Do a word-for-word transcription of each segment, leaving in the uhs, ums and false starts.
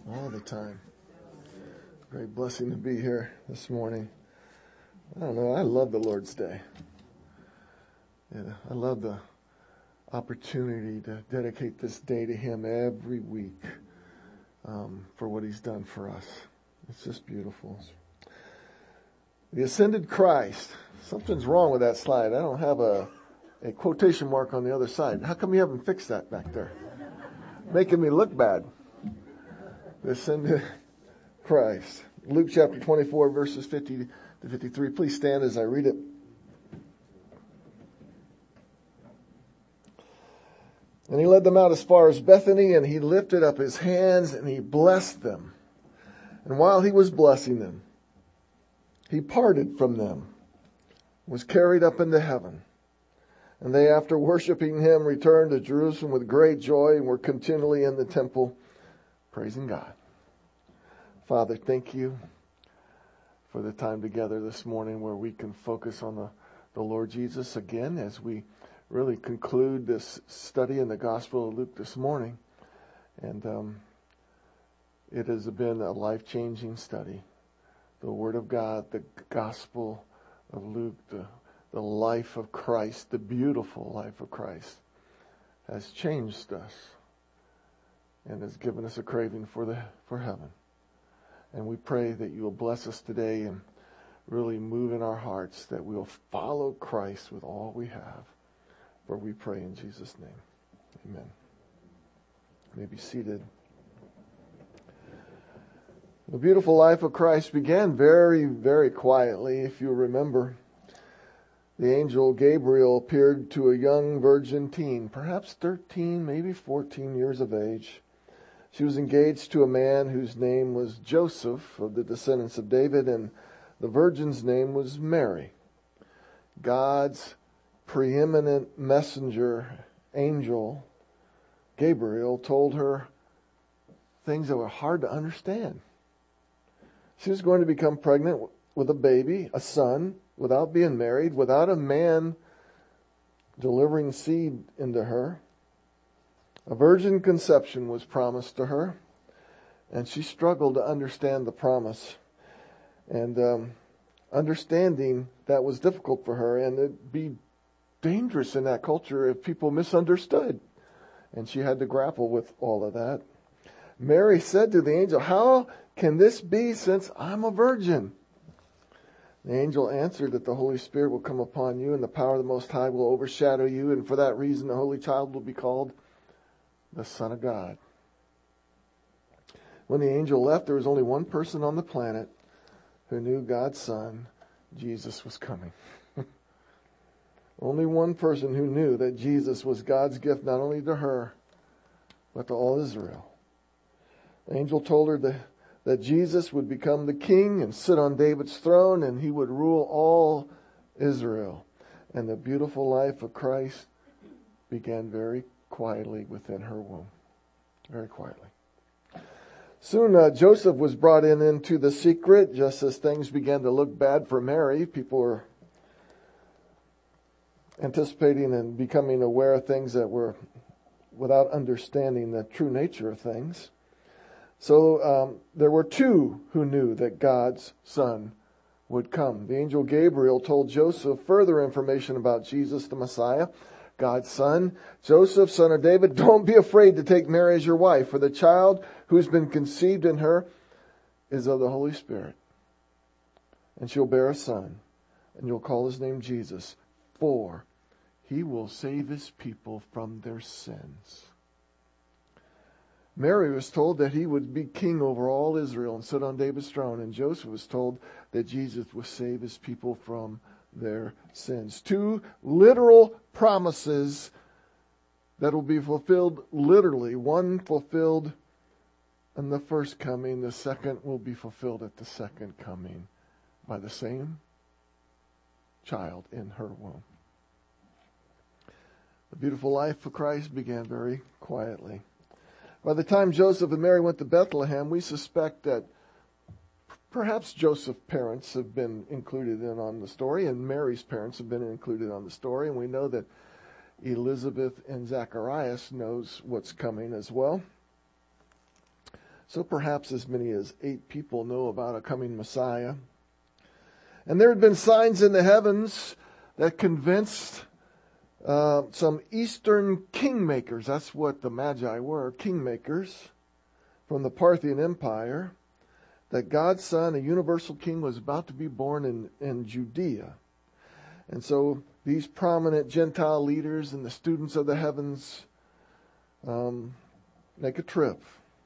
all the time. Great blessing to be here this morning. I don't know, I love the Lord's Day. Yeah, I love the opportunity to dedicate this day to Him every week um, for what He's done for us. It's just beautiful. The ascended Christ. Something's wrong with that slide. I don't have a, a quotation mark on the other side. How come you haven't fixed that back there? Making me look bad. The ascended Christ. Luke chapter twenty-four, verses fifty to fifty-three. Please stand as I read it. And he led them out as far as Bethany, and he lifted up his hands and he blessed them. And while he was blessing them, he parted from them, was carried up into heaven. And they, after worshiping him, returned to Jerusalem with great joy and were continually in the temple praising God. Father, thank you for the time together this morning where we can focus on the, the Lord Jesus again as we really conclude this study in the Gospel of Luke this morning. And um, it has been a life-changing study. The Word of God, the Gospel of Luke, the, the life of Christ, the beautiful life of Christ has changed us and has given us a craving for the for heaven. And we pray that you will bless us today and really move in our hearts, that we will follow Christ with all we have. For we pray in Jesus' name. Amen. You may be seated. The beautiful life of Christ began very, very quietly. If you remember, the angel Gabriel appeared to a young virgin teen, perhaps thirteen, maybe fourteen years of age. She was engaged to a man whose name was Joseph, of the descendants of David, and the virgin's name was Mary. God's preeminent messenger, angel, Gabriel, told her things that were hard to understand. She was going to become pregnant with a baby, a son, without being married, without a man delivering seed into her. A virgin conception was promised to her, and she struggled to understand the promise. And um, understanding that was difficult for her, and it'd be dangerous in that culture if people misunderstood. And she had to grapple with all of that. Mary said to the angel, "How can this be since I'm a virgin?" The angel answered that the Holy Spirit will come upon you and the power of the Most High will overshadow you, and for that reason the Holy Child will be called the Son of God. When the angel left, there was only one person on the planet who knew God's Son, Jesus, was coming. Only one person who knew that Jesus was God's gift not only to her, but to all Israel. The angel told her that, that Jesus would become the king and sit on David's throne, and he would rule all Israel. And the beautiful life of Christ began very quietly within her womb. Very quietly. Soon uh, Joseph was brought in into the secret, just as things began to look bad for Mary. People were anticipating and becoming aware of things that were without understanding the true nature of things. So um, there were two who knew that God's Son would come. The angel Gabriel told Joseph further information about Jesus the Messiah, God's Son. "Joseph, son of David, don't be afraid to take Mary as your wife, for the child who's been conceived in her is of the Holy Spirit. And she'll bear a son, and you'll call his name Jesus, for he will save his people from their sins." Mary was told that he would be king over all Israel and sit on David's throne. And Joseph was told that Jesus would save his people from their sins. Two literal promises that will be fulfilled literally. One fulfilled in the first coming. The second will be fulfilled at the second coming by the same child in her womb. The beautiful life of Christ began very quietly. By the time Joseph and Mary went to Bethlehem, we suspect that perhaps Joseph's parents have been included in on the story, and Mary's parents have been included on the story, and we know that Elizabeth and Zacharias knows what's coming as well. So perhaps as many as eight people know about a coming Messiah. And there had been signs in the heavens that convinced uh, some Eastern kingmakers, that's what the Magi were, kingmakers from the Parthian Empire, that God's Son, a universal king, was about to be born in, in Judea. And so these prominent Gentile leaders and the students of the heavens um, make a trip.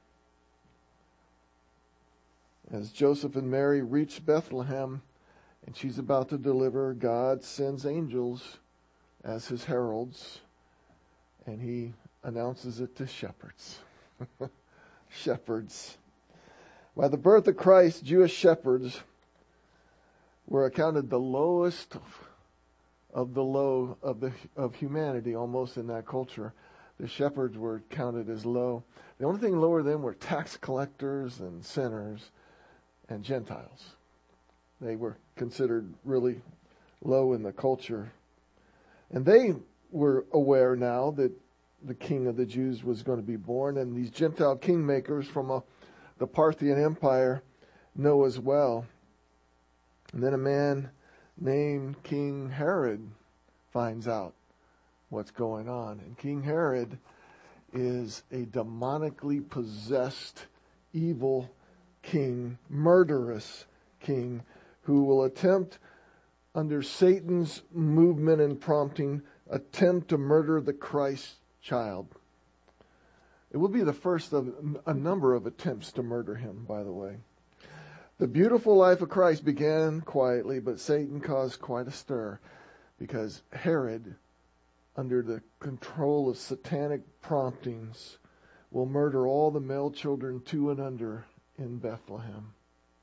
As Joseph and Mary reach Bethlehem and she's about to deliver, God sends angels as his heralds, and he announces it to shepherds. Shepherds. By the birth of Christ, Jewish shepherds were accounted the lowest of the low of the of humanity, almost in that culture. The shepherds were counted as low. The only thing lower than were tax collectors and sinners and Gentiles. They were considered really low in the culture. And they were aware now that the King of the Jews was going to be born, and these Gentile kingmakers from a, the Parthian Empire know as well. And then a man named King Herod finds out what's going on. And King Herod is a demonically possessed, evil king, murderous king, who will attempt, under Satan's movement and prompting, attempt to murder the Christ child. It will be the first of a number of attempts to murder him, by the way. The beautiful life of Christ began quietly, but Satan caused quite a stir, because Herod, under the control of satanic promptings, will murder all the male children two and under in Bethlehem.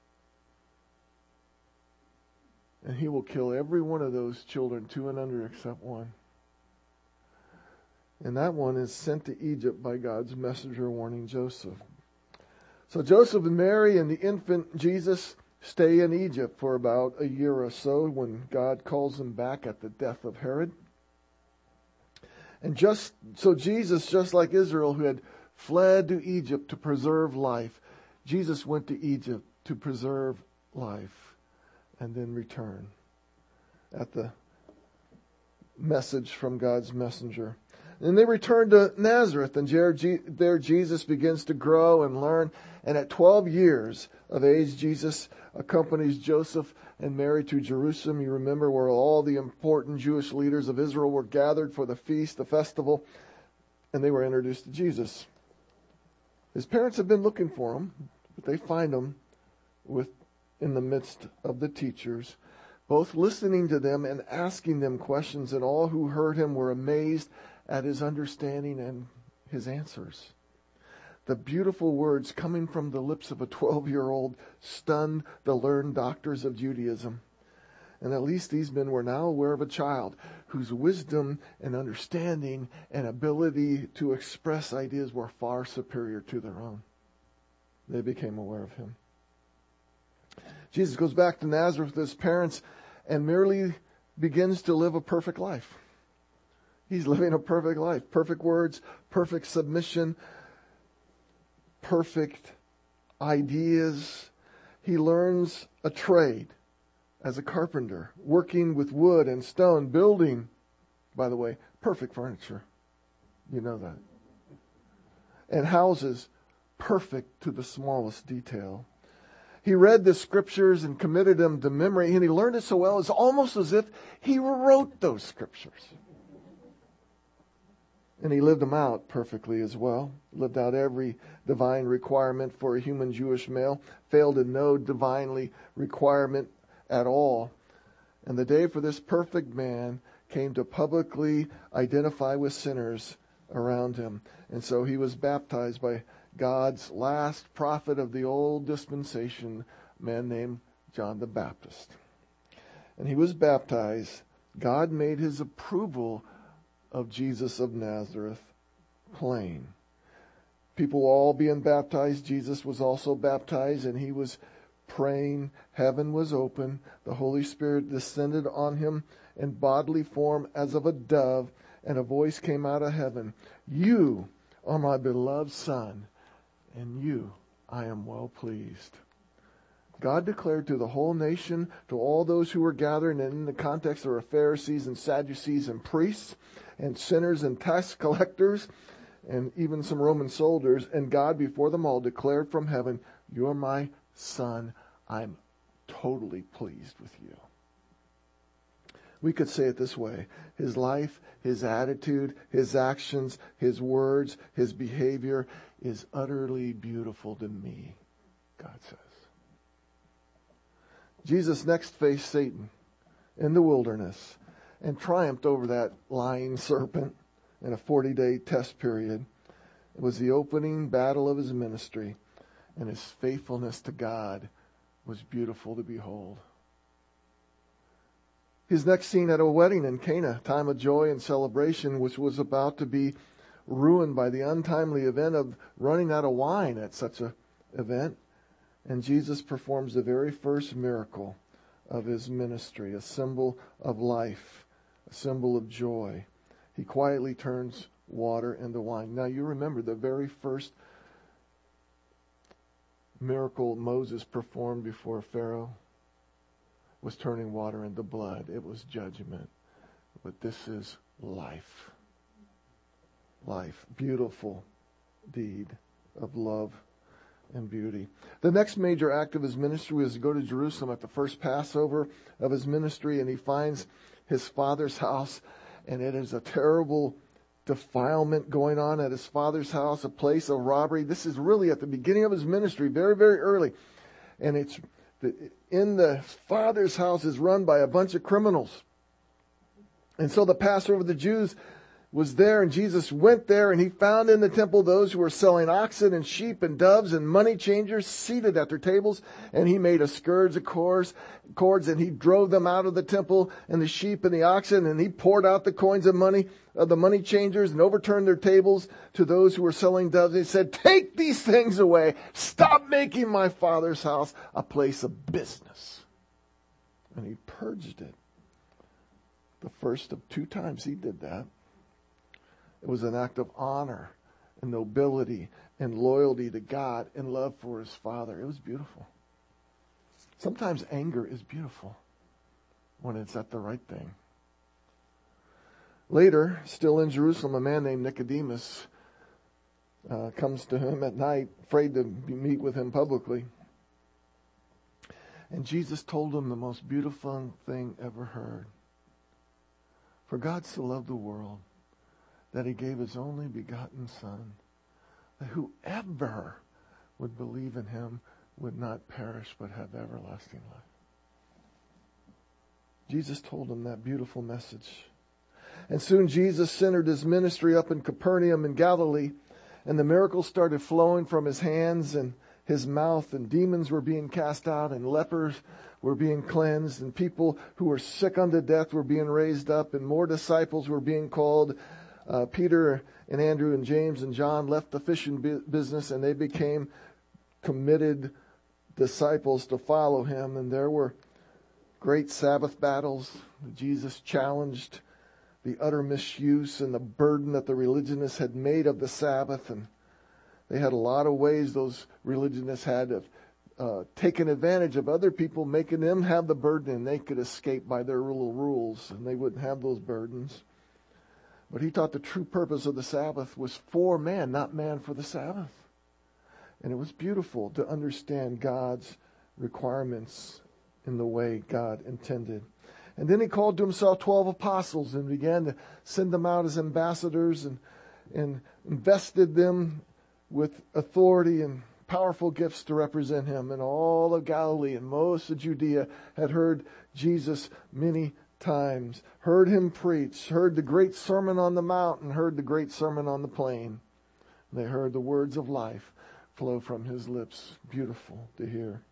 And he will kill every one of those children, two and under, except one. And that one is sent to Egypt by God's messenger warning Joseph. So Joseph and Mary and the infant Jesus stay in Egypt for about a year or so when God calls them back at the death of Herod. And just so Jesus, just like Israel, who had fled to Egypt to preserve life, Jesus went to Egypt to preserve life and then return at the message from God's messenger. And they return to Nazareth, and there Jesus begins to grow and learn. And at twelve years of age, Jesus accompanies Joseph and Mary to Jerusalem. You remember where all the important Jewish leaders of Israel were gathered for the feast, the festival, and they were introduced to Jesus. His parents have been looking for him, but they find him with in the midst of the teachers, both listening to them and asking them questions, and all who heard him were amazed at his understanding and his answers. The beautiful words coming from the lips of a twelve-year-old stunned the learned doctors of Judaism. And at least these men were now aware of a child whose wisdom and understanding and ability to express ideas were far superior to their own. They became aware of him. Jesus goes back to Nazareth with his parents and merely begins to live a perfect life. He's living a perfect life. Perfect words, perfect submission, perfect ideas. He learns a trade as a carpenter, working with wood and stone, building, by the way, perfect furniture. You know that. And houses, perfect to the smallest detail. He read the scriptures and committed them to memory, and he learned it so well, it's almost as if he wrote those scriptures. And he lived them out perfectly as well. Lived out every divine requirement for a human Jewish male. Failed in no divinely requirement at all. And the day for this perfect man came to publicly identify with sinners around him. And so he was baptized by God's last prophet of the old dispensation, a man named John the Baptist. And he was baptized. God made his approval of Jesus of Nazareth plain. People all being baptized. Jesus was also baptized, and he was praying. Heaven was open. The Holy Spirit descended on him in bodily form as of a dove, and a voice came out of heaven. You are my beloved Son, and you I am well pleased. God declared to the whole nation, to all those who were gathered, and in the context there were Pharisees and Sadducees and priests and sinners and tax collectors and even some Roman soldiers, and God before them all declared from heaven, you're my son. I'm totally pleased with you. We could say it this way. His life, his attitude, his actions, his words, his behavior is utterly beautiful to me, God says. Jesus next faced Satan in the wilderness and triumphed over that lying serpent in a forty-day test period. It was the opening battle of his ministry, and his faithfulness to God was beautiful to behold. His next scene at a wedding in Cana, time of joy and celebration, which was about to be ruined by the untimely event of running out of wine at such an event. And Jesus performs the very first miracle of his ministry, a symbol of life, a symbol of joy. He quietly turns water into wine. Now you remember the very first miracle Moses performed before Pharaoh was turning water into blood. It was judgment. But this is life. Life. Beautiful deed of love and beauty. The next major act of his ministry was to go to Jerusalem at the first Passover of his ministry, and he finds his father's house, and it is a terrible defilement going on at his father's house, a place of robbery. This is really at the beginning of his ministry, very, very early. And it's the, in the father's house is run by a bunch of criminals. And so the Passover of the Jews was there, and Jesus went there, and he found in the temple those who were selling oxen and sheep and doves and money changers seated at their tables, and he made a scourge of cords, cords, and he drove them out of the temple, and the sheep and the oxen, and he poured out the coins of money of the money changers and overturned their tables to those who were selling doves. He said, take these things away. Stop making my father's house a place of business. And he purged it. The first of two times he did that. It was an act of honor and nobility and loyalty to God and love for his Father. It was beautiful. Sometimes anger is beautiful when it's at the right thing. Later, still in Jerusalem, a man named Nicodemus uh, comes to him at night, afraid to be, meet with him publicly. And Jesus told him the most beautiful thing ever heard. For God so loved the world that he gave his only begotten Son, that whoever would believe in him would not perish but have everlasting life. Jesus told him that beautiful message. And soon Jesus centered his ministry up in Capernaum in Galilee, and the miracles started flowing from his hands and his mouth, and demons were being cast out, and lepers were being cleansed, and people who were sick unto death were being raised up, and more disciples were being called. Uh, Peter and Andrew and James and John left the fishing business, and they became committed disciples to follow him. And there were great Sabbath battles. Jesus challenged the utter misuse and the burden that the religionists had made of the Sabbath. And they had a lot of ways those religionists had of uh, taken advantage of other people, making them have the burden, and they could escape by their little rules, and they wouldn't have those burdens. But he taught the true purpose of the Sabbath was for man, not man for the Sabbath. And it was beautiful to understand God's requirements in the way God intended. And then he called to himself twelve apostles and began to send them out as ambassadors and, and invested them with authority and powerful gifts to represent him. And all of Galilee and most of Judea had heard Jesus many times, heard him preach, heard the great Sermon on the Mount, and heard the great Sermon on the Plain. They heard the words of life flow from his lips. Beautiful to hear.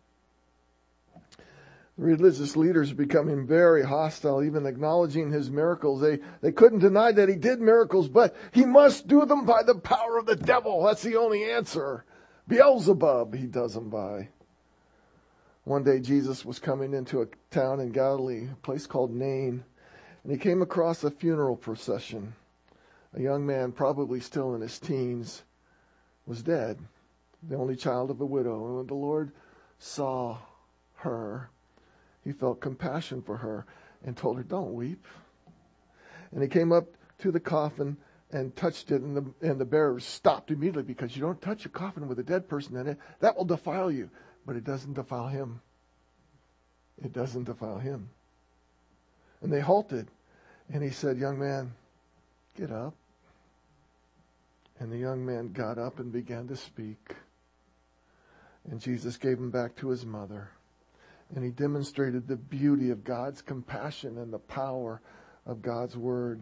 The religious leaders becoming very hostile, even acknowledging his miracles. They, they couldn't deny that he did miracles, but he must do them by the power of the devil. That's the only answer. Beelzebub, he does them by. One day Jesus was coming into a town in Galilee, a place called Nain, and he came across a funeral procession. A young man, probably still in his teens, was dead. the only child of a widow. And when the Lord saw her, he felt compassion for her and told her, don't weep. And he came up to the coffin and touched it, and the, and the bearer stopped immediately, because you don't touch a coffin with a dead person in it. That will defile you. But it doesn't defile him. It doesn't defile him. And they halted. And he said, young man, get up. And the young man got up and began to speak. And Jesus gave him back to his mother. And he demonstrated the beauty of God's compassion and the power of God's word.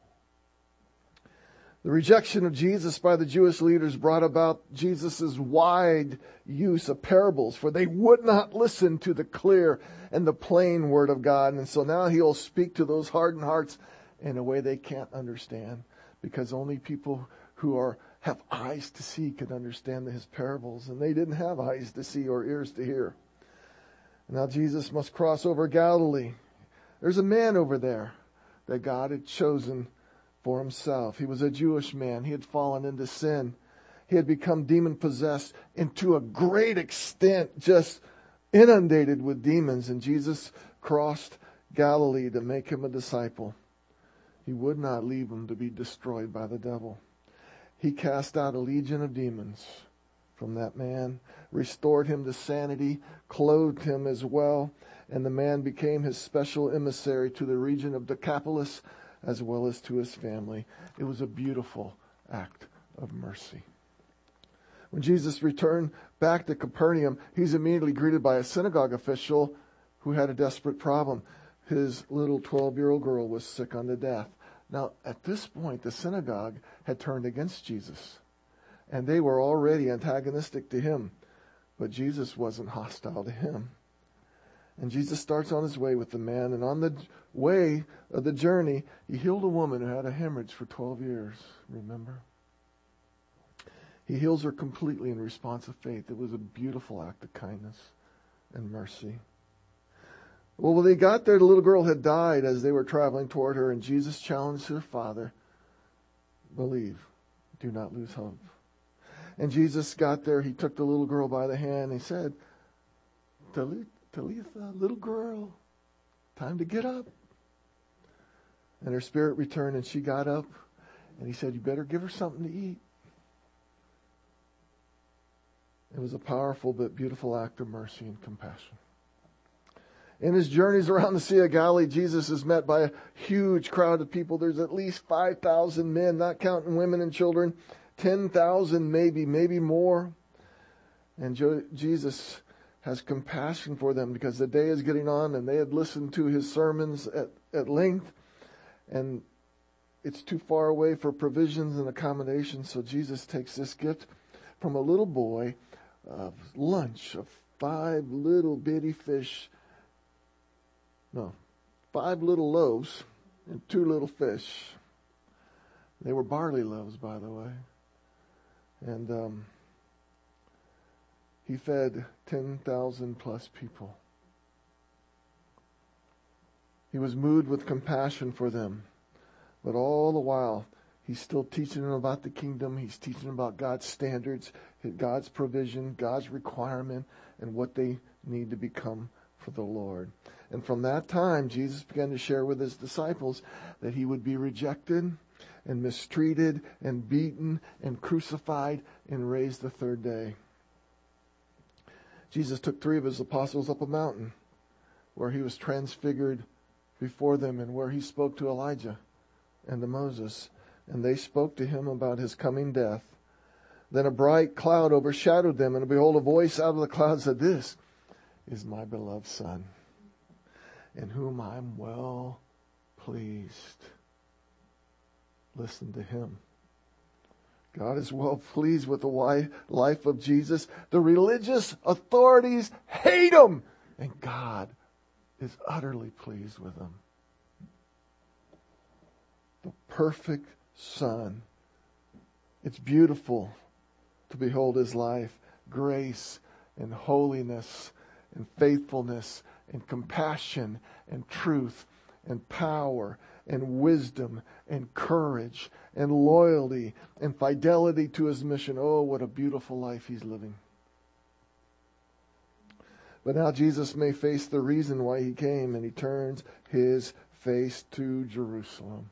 The rejection of Jesus by the Jewish leaders brought about Jesus' wide use of parables, for they would not listen to the clear and the plain word of God. And so now he'll speak to those hardened hearts in a way they can't understand, because only people who are have eyes to see can understand his parables, and they didn't have eyes to see or ears to hear. Now Jesus must cross over Galilee. There's a man over there that God had chosen for himself. He was a Jewish man. He had fallen into sin. He had become demon-possessed, and to a great extent just inundated with demons. And Jesus crossed Galilee to make him a disciple. He would not leave him to be destroyed by the devil. He cast out a legion of demons from that man, restored him to sanity, clothed him as well, and the man became his special emissary to the region of Decapolis as well as to his family. It was a beautiful act of mercy. When Jesus returned back to Capernaum, he's immediately greeted by a synagogue official who had a desperate problem. His little twelve-year-old girl was sick unto death. Now, at this point, the synagogue had turned against Jesus, and they were already antagonistic to him. But Jesus wasn't hostile to him. And Jesus starts on his way with the man, and on the way of the journey, he healed a woman who had a hemorrhage for twelve years, remember? He heals her completely in response of faith. It was a beautiful act of kindness and mercy. Well, when they got there, the little girl had died as they were traveling toward her, and Jesus challenged her father, believe, do not lose hope. And Jesus got there, he took the little girl by the hand, and he said, Talitha, little girl, time to get up. And her spirit returned, and she got up, and he said, you better give her something to eat. It was a powerful but beautiful act of mercy and compassion. In his journeys around the Sea of Galilee, Jesus is met by a huge crowd of people. There's at least five thousand men, not counting women and children. ten thousand maybe, maybe more. And Jo- Jesus has compassion for them because the day is getting on, and they had listened to his sermons at, at length. And it's too far away for provisions and accommodations. So Jesus takes this gift from a little boy of lunch of five little bitty fish. No, five little loaves and two little fish. They were barley loaves, by the way. And um, he fed ten thousand plus people. He was moved with compassion for them. But all the while, he's still teaching them about the kingdom. He's teaching them about God's standards, God's provision, God's requirement, and what they need to become for the Lord. And from that time, Jesus began to share with his disciples that he would be rejected and mistreated and beaten and crucified and raised the third day. Jesus took three of his apostles up a mountain where he was transfigured before them, and where he spoke to Elijah and to Moses, and they spoke to him about his coming death. Then a bright cloud overshadowed them, and behold, a voice out of the cloud said, this is my beloved Son, in whom I am well pleased. Listen to him. God is well pleased with the life of Jesus. The religious authorities hate him, and God is utterly pleased with him. The perfect Son. It's beautiful to behold his life. Grace and holiness and faithfulness and compassion and truth and power and wisdom and courage and loyalty and fidelity to his mission. Oh, what a beautiful life he's living. But now Jesus may face the reason why he came, and he turns his face to Jerusalem.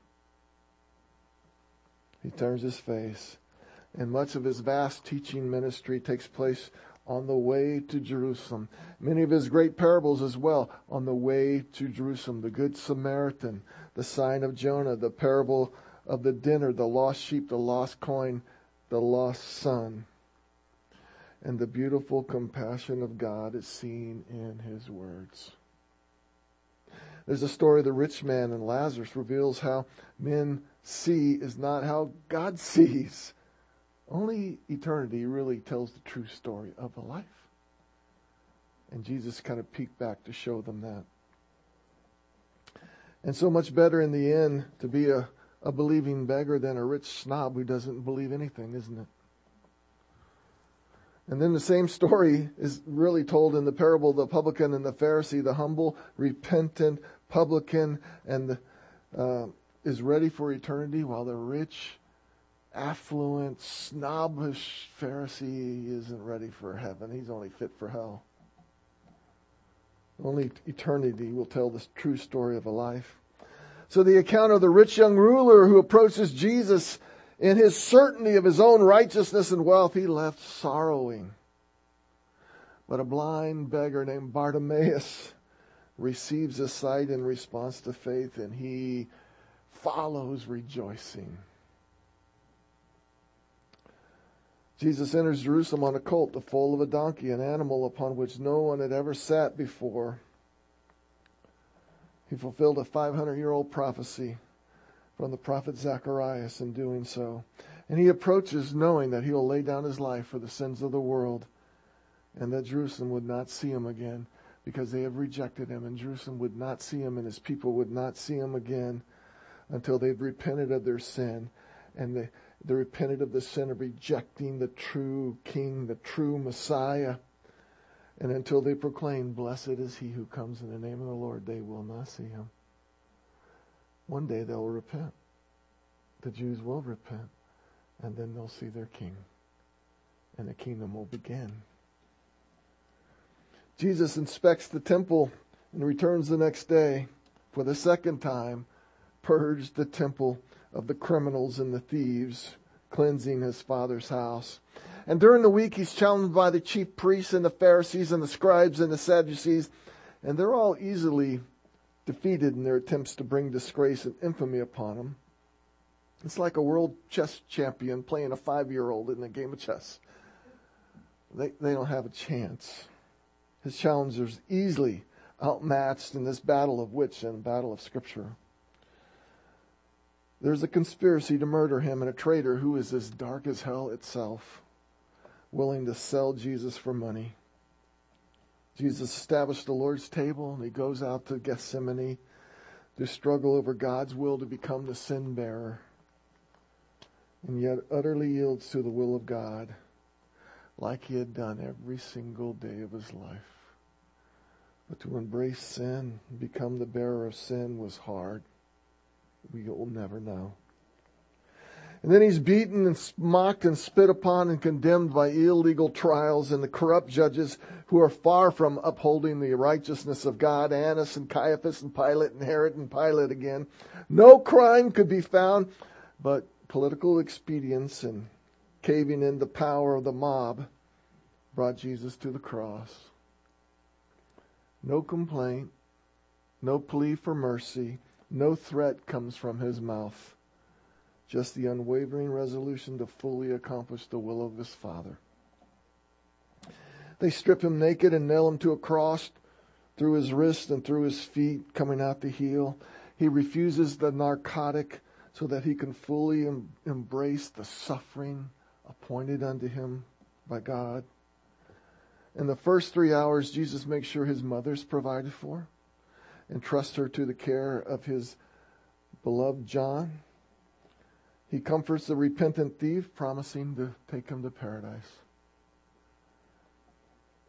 He turns his face. And much of his vast teaching ministry takes place on the way to Jerusalem. Many of his great parables as well on the way to Jerusalem. The Good Samaritan, the sign of Jonah, the parable of the dinner, the lost sheep, the lost coin, the lost son. And the beautiful compassion of God is seen in his words. There's a story of the rich man and Lazarus reveals how men see is not how God sees. Only eternity really tells the true story of a life. And Jesus kind of peeked back to show them that. And so much better in the end to be a, a believing beggar than a rich snob who doesn't believe anything, isn't it? And then the same story is really told in the parable of the publican and the Pharisee. The humble, repentant publican and the, uh, is ready for eternity, while the rich, affluent, snobbish Pharisee isn't ready for heaven. He's only fit for hell. Only eternity will tell the true story of a life. So the account of the rich young ruler who approaches Jesus in his certainty of his own righteousness and wealth, he left sorrowing. But a blind beggar named Bartimaeus receives a sight in response to faith, and he follows rejoicing. Jesus enters Jerusalem on a colt, the foal of a donkey, an animal upon which no one had ever sat before. He fulfilled a five hundred year old prophecy from the prophet Zacharias in doing so. And he approaches knowing that he'll lay down his life for the sins of the world, and that Jerusalem would not see him again because they have rejected him, and Jerusalem would not see him and his people would not see him again until they've repented of their sin, and they, they repented of the sin of rejecting the true King, the true Messiah. And until they proclaim, blessed is he who comes in the name of the Lord, they will not see him. One day they'll repent. The Jews will repent. And then they'll see their King. And the kingdom will begin. Jesus inspects the temple and returns the next day for the second time, purged the temple of the criminals and the thieves, cleansing his Father's house. And during the week, he's challenged by the chief priests and the Pharisees and the scribes and the Sadducees. And they're all easily defeated in their attempts to bring disgrace and infamy upon him. It's like a world chess champion playing a five-year-old in a game of chess. They, they don't have a chance. His challengers easily outmatched in this battle of wits and battle of Scripture. There's a conspiracy to murder him and a traitor who is as dark as hell itself, willing to sell Jesus for money. Jesus established the Lord's table, and he goes out to Gethsemane to struggle over God's will to become the sin bearer, and yet utterly yields to the will of God like he had done every single day of his life. But to embrace sin and become the bearer of sin was hard. We will never know. And then he's beaten and mocked and spit upon and condemned by illegal trials and the corrupt judges who are far from upholding the righteousness of God, Annas and Caiaphas and Pilate and Herod and Pilate again. No crime could be found, but political expedience and caving in the power of the mob brought Jesus to the cross. No complaint, no plea for mercy, no threat comes from his mouth. Just the unwavering resolution to fully accomplish the will of his Father. They strip him naked and nail him to a cross through his wrists and through his feet, coming out the heel. He refuses the narcotic so that he can fully em- embrace the suffering appointed unto him by God. In the first three hours, Jesus makes sure his mother's provided for and trusts her to the care of his beloved John. He comforts the repentant thief, promising to take him to paradise.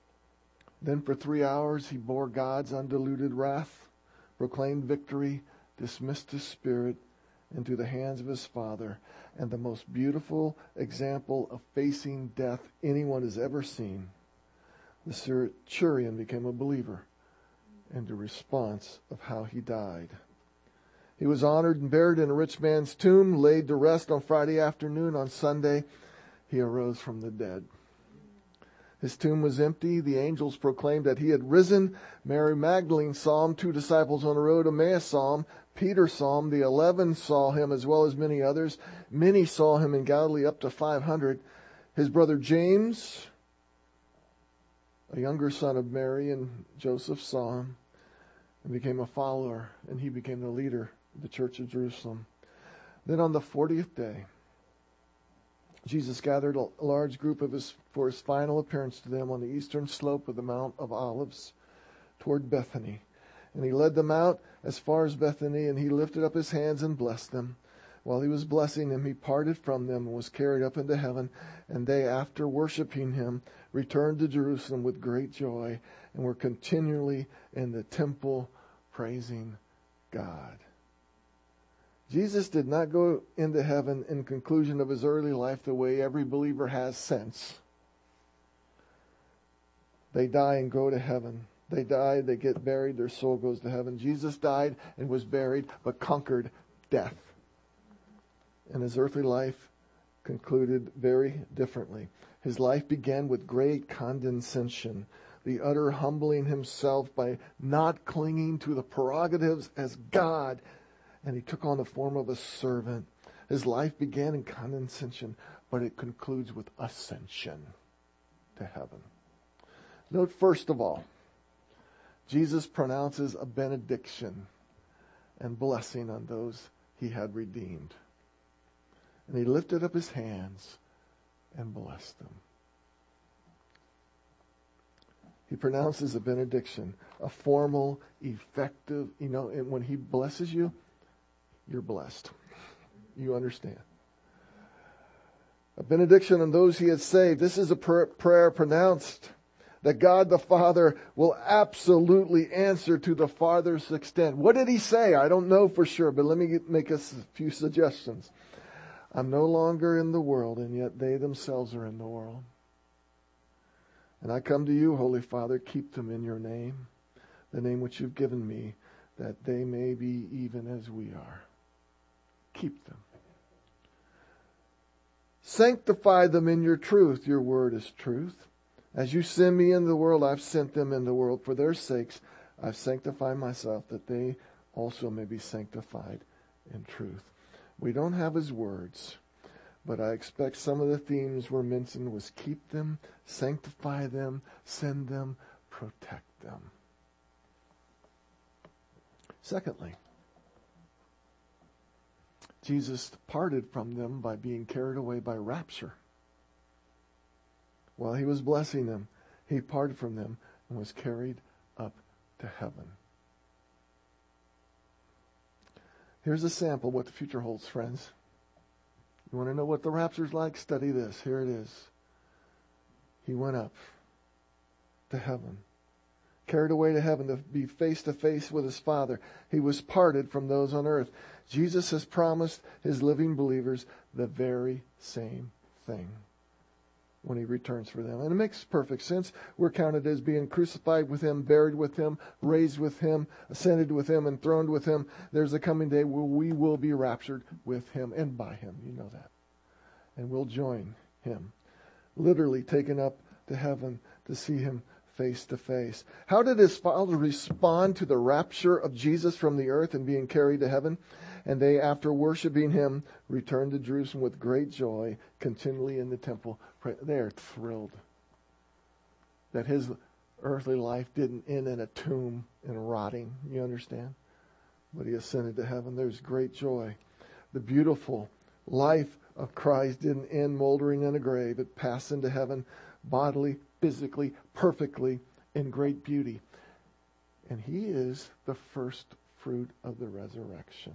Then for three hours he bore God's undiluted wrath, proclaimed victory, dismissed his spirit into the hands of his Father, and the most beautiful example of facing death anyone has ever seen. The centurion became a believer in the response of how he died. He was honored and buried in a rich man's tomb, laid to rest on Friday afternoon. On Sunday, he arose from the dead. His tomb was empty. The angels proclaimed that he had risen. Mary Magdalene saw him. Two disciples on the road to Emmaus saw him. Peter saw him. The eleven saw him, as well as many others. Many saw him in Galilee, up to five hundred. His brother James, a younger son of Mary and Joseph, saw him and became a follower, and he became the leader of the Church of Jerusalem. Then on the fortieth day, Jesus gathered a large group of his for his final appearance to them on the eastern slope of the Mount of Olives toward Bethany. And he led them out as far as Bethany, and he lifted up his hands and blessed them. While he was blessing them, he parted from them and was carried up into heaven. And they, after worshiping him, returned to Jerusalem with great joy and were continually in the temple praising God. Jesus did not go into heaven in conclusion of his early life the way every believer has since. They die and go to heaven. They die, they get buried, their soul goes to heaven. Jesus died and was buried, but conquered death. And his earthly life concluded very differently. His life began with great condescension, the utter humbling himself by not clinging to the prerogatives as God, and he took on the form of a servant. His life began in condescension, but it concludes with ascension to heaven. Note first of all, Jesus pronounces a benediction and blessing on those he had redeemed. And he lifted up his hands and blessed them. He pronounces a benediction, a formal, effective, you know, and when he blesses you, you're blessed. You understand. A benediction on those he had saved. This is a prayer pronounced that God the Father will absolutely answer to the farthest extent. What did he say? I don't know for sure, but let me make us a few suggestions. I'm no longer in the world, and yet they themselves are in the world. And I come to you, Holy Father, keep them in your name, the name which you've given me, that they may be even as we are. Keep them. Sanctify them in your truth. Your word is truth. As you send me into the world, I've sent them in the world. For their sakes, I've sanctified myself, that they also may be sanctified in truth. We don't have his words, but I expect some of the themes were mentioned was keep them, sanctify them, send them, protect them. Secondly, Jesus parted from them by being carried away by rapture. While he was blessing them, he parted from them and was carried up to heaven. Here's a sample of what the future holds, friends. You want to know what the rapture's like? Study this. Here it is. He went up to heaven, carried away to heaven to be face to face with his Father. He was parted from those on earth. Jesus has promised his living believers the very same thing when he returns for them. And it makes perfect sense. We're counted as being crucified with him, buried with him, raised with him, ascended with him, and throned with him. There's a coming day where we will be raptured with him and by him. You know that. And we'll join him. Literally taken up to heaven to see him face to face. How did his Father respond to the rapture of Jesus from the earth and being carried to heaven? And they, after worshiping him, returned to Jerusalem with great joy, continually in the temple. They are thrilled that his earthly life didn't end in a tomb and rotting. You understand? But he ascended to heaven. There's great joy. The beautiful life of Christ didn't end moldering in a grave. It passed into heaven bodily, physically, perfectly, in great beauty. And he is the first fruit of the resurrection.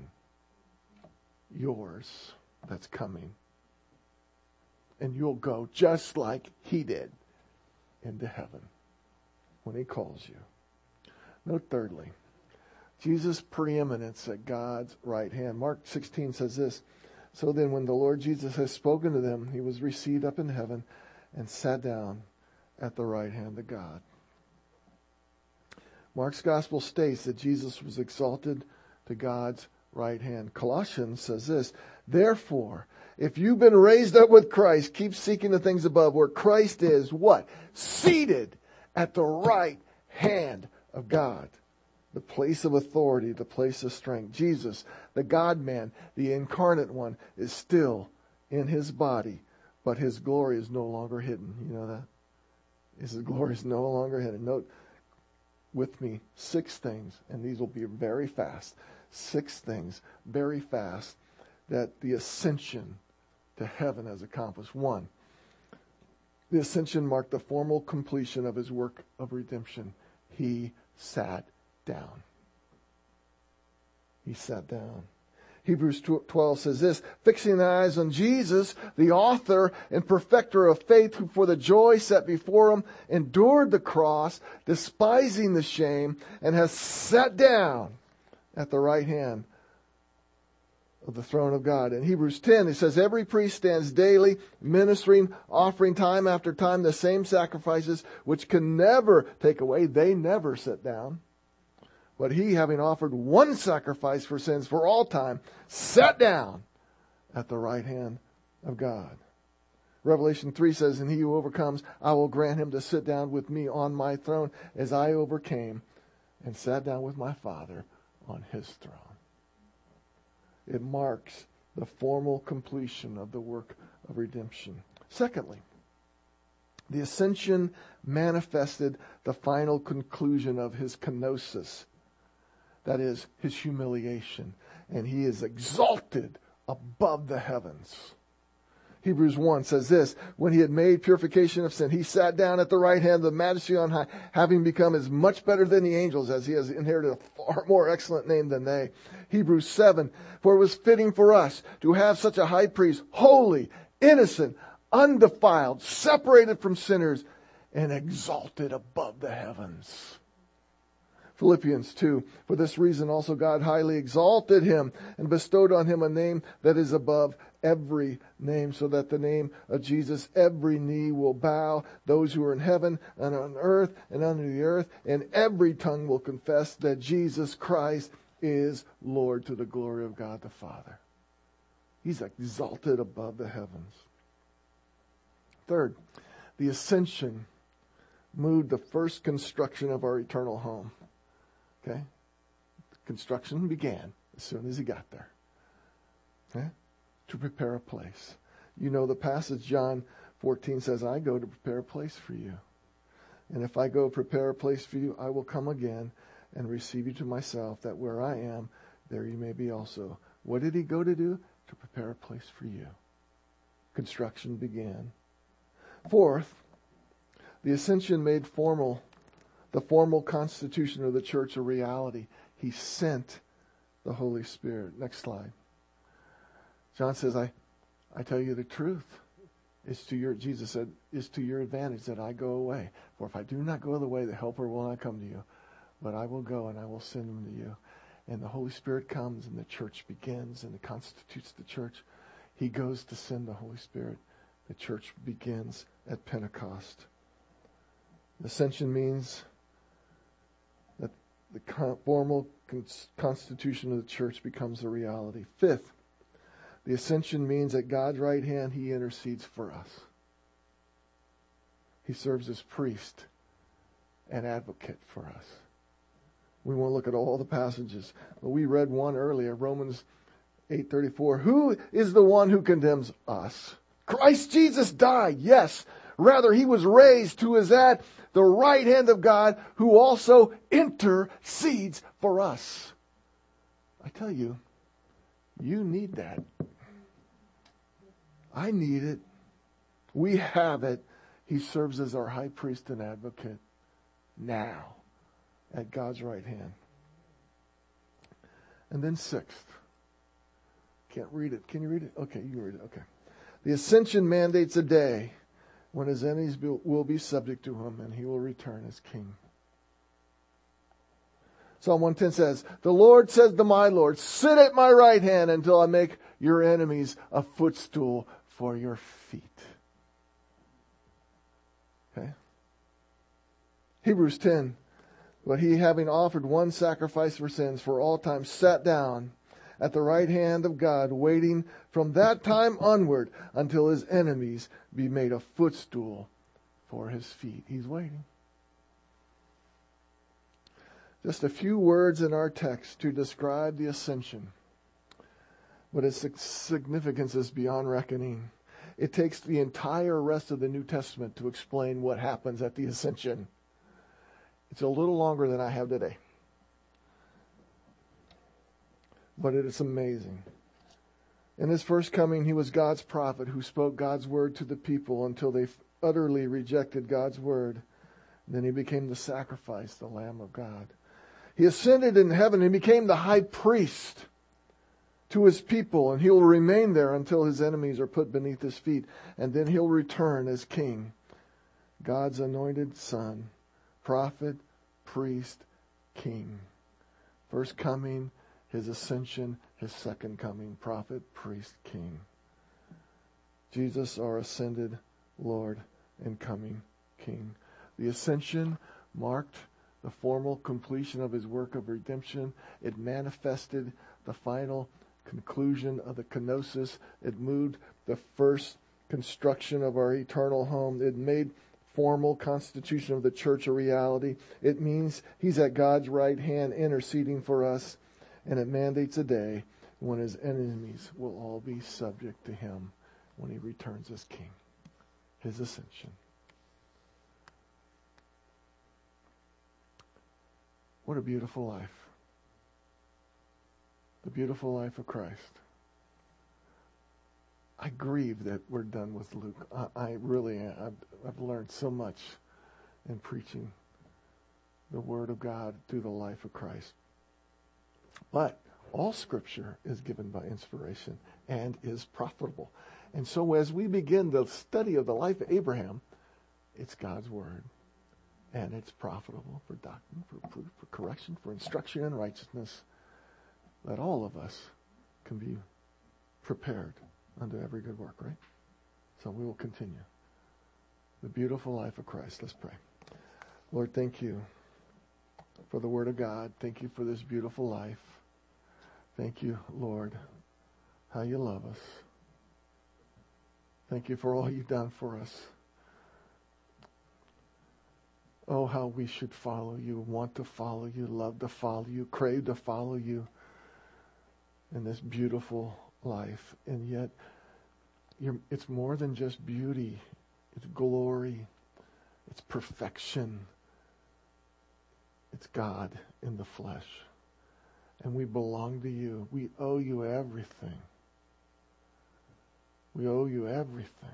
Yours, that's coming. And you'll go just like he did into heaven when he calls you. Note thirdly, Jesus' preeminence at God's right hand. Mark sixteen says this, so then when the Lord Jesus has spoken to them, he was received up in heaven and sat down at the right hand of God. Mark's gospel states that Jesus was exalted to God's right hand. Colossians says this, therefore, if you've been raised up with Christ, keep seeking the things above where Christ is, what? Seated at the right hand of God. The place of authority, the place of strength. Jesus, the God-man, the incarnate one, is still in his body, but his glory is no longer hidden. You know that? His glory is no longer hidden. Note with me six things, and these will be very fast. Six things, very fast, that the ascension to heaven has accomplished. One, the ascension marked the formal completion of his work of redemption. He sat down. He sat down. Hebrews twelve says this, fixing the eyes on Jesus, the author and perfecter of faith, who for the joy set before him endured the cross, despising the shame, and has sat down at the right hand of the throne of God. In Hebrews ten, it says, every priest stands daily ministering, offering time after time the same sacrifices, which can never take away. They never sit down. But he, having offered one sacrifice for sins for all time, sat down at the right hand of God. Revelation three says, and he who overcomes, I will grant him to sit down with me on my throne, as I overcame and sat down with my Father on his throne. It marks the formal completion of the work of redemption. Secondly, the ascension manifested the final conclusion of his kenosis. That is, his humiliation. And he is exalted above the heavens. Hebrews one says this, when he had made purification of sin, he sat down at the right hand of the Majesty on high, having become as much better than the angels, as he has inherited a far more excellent name than they. Hebrews seven, for it was fitting for us to have such a high priest, holy, innocent, undefiled, separated from sinners, and exalted above the heavens. Philippians two, for this reason also God highly exalted him and bestowed on him a name that is above every name, so that the name of Jesus every knee will bow, those who are in heaven and on earth and under the earth, and every tongue will confess that Jesus Christ is Lord, to the glory of God the Father. He's exalted above the heavens. Third, the ascension moved the first construction of our eternal home. Okay? Construction began as soon as he got there. Okay? To prepare a place. You know the passage, John fourteen says, I go to prepare a place for you. And if I go prepare a place for you, I will come again and receive you to myself, that where I am, there you may be also. What did he go to do? To prepare a place for you. Construction began. Fourth, the ascension made formal the formal constitution of the church a reality. He sent the Holy Spirit. Next slide. John says, I, I tell you the truth. It's to your, Jesus said, it's to your advantage that I go away. For if I do not go the way, the Helper will not come to you. But I will go and I will send him to you. And the Holy Spirit comes and the church begins and it constitutes the church. He goes to send the Holy Spirit. The church begins at Pentecost. Ascension means that the formal constitution of the church becomes a reality. Fifth, the ascension means at God's right hand, he intercedes for us. He serves as priest and advocate for us. We won't look at all the passages, but we read one earlier, Romans eight thirty-four. Who is the one who condemns us? Christ Jesus died, yes. Rather, he was raised, who is at the right hand of God, who also intercedes for us. I tell you, you need that. I need it. We have it. He serves as our high priest and advocate now at God's right hand. And then sixth. Can't read it. Can you read it? Okay, you can read it. Okay. The ascension mandates a day when his enemies will be subject to him and he will return as king. Psalm one ten says, the Lord says to my Lord, sit at my right hand until I make your enemies a footstool for your feet. Okay. Hebrews ten, but he, having offered one sacrifice for sins for all time, sat down at the right hand of God, waiting from that time onward until his enemies be made a footstool for his feet. He's waiting. Just a few words in our text to describe the ascension, but its significance is beyond reckoning. It takes the entire rest of the New Testament to explain what happens at the ascension. It's a little longer than I have today, but it is amazing. In his first coming, he was God's prophet who spoke God's word to the people until they utterly rejected God's word. Then he became the sacrifice, the Lamb of God. He ascended in heaven and became the high priest to his people, and he will remain there until his enemies are put beneath his feet, and then he'll return as king. God's anointed son, prophet, priest, king. First coming, his ascension, his second coming, prophet, priest, king. Jesus, our ascended Lord and coming king. The ascension marked the formal completion of his work of redemption. It manifested the final conclusion of the kenosis. It moved the first construction of our eternal home. It made formal constitution of the church a reality. It means he's at God's right hand interceding for us. And it mandates a day when his enemies will all be subject to him when he returns as king. His ascension. What a beautiful life. The beautiful life of Christ. I grieve that we're done with Luke. I, I really am. I've, I've learned so much in preaching the Word of God through the life of Christ. But all Scripture is given by inspiration and is profitable. And so as we begin the study of the life of Abraham, it's God's Word. And it's profitable for doctrine, for proof, for correction, for instruction in righteousness, that all of us can be prepared unto every good work, right? So we will continue. The beautiful life of Christ. Let's pray. Lord, thank you for the Word of God. Thank you for this beautiful life. Thank you, Lord, how you love us. Thank you for all you've done for us. Oh, how we should follow you, want to follow you, love to follow you, crave to follow you in this beautiful life. And yet, you're, it's more than just beauty. It's glory. It's perfection. It's God in the flesh. And we belong to you. We owe you everything. We owe you everything.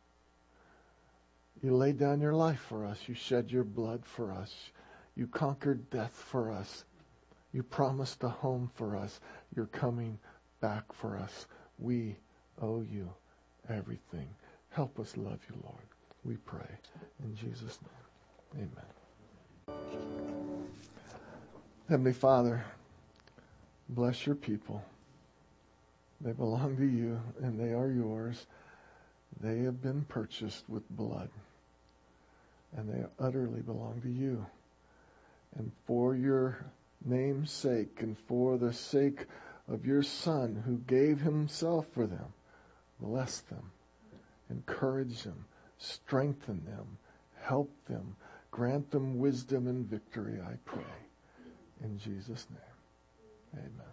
You laid down your life for us. You shed your blood for us. You conquered death for us. You promised a home for us. You're coming back for us. We owe you everything. Help us love you, Lord. We pray. In Jesus' name, amen. Heavenly Father, bless your people. They belong to you, and they are yours. They have been purchased with blood, and they utterly belong to you. And for your name's sake, and for the sake of your Son who gave himself for them, bless them, encourage them, strengthen them, help them, grant them wisdom and victory, I pray. In Jesus' name, amen.